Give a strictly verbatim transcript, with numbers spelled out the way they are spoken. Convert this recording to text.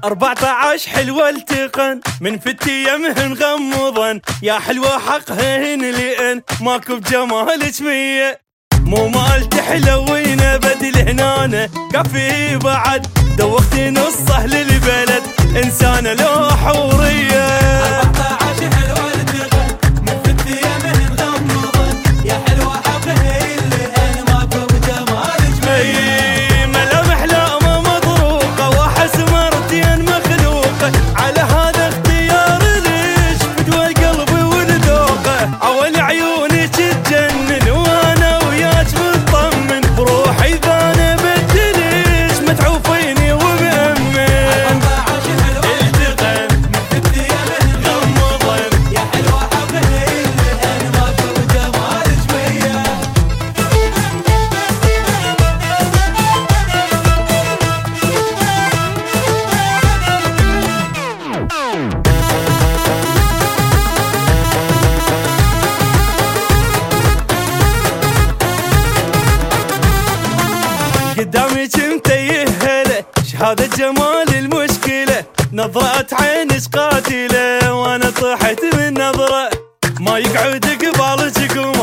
أربعة عشر حلوة التقن من فتي يمهن غمضا، يا حلوة حقهن لئن ماكو بجمالك مية. مو مال تحلوين بدل هنانة كفي بعد دوختي نصه للبلد إنسانة لو حورية. أربعة عشر حلوة التقن من فتي يمهن غمضا، يا حلوة حقهن لئن ماكو بجمالك مية. ملامح لامة مضروقة واحس مرتين مخلوقة، على هذا اختيار ليش فدوى قلبي والذوقه. عول عيونك تجنن وانا وياك مطمن، بروحي اذا انا بدليش متعوفيني ومأمن. أربعة عشر حلوة التقن من فتي يمهن غمضا، يا حلوة حقهن لئن ماكو بجمالك مية. قدامي كنت يهله شهادة جمال المشكلة، نظرة عينك قاتلة وانا طحت من نظرة، ما يقعد قبالك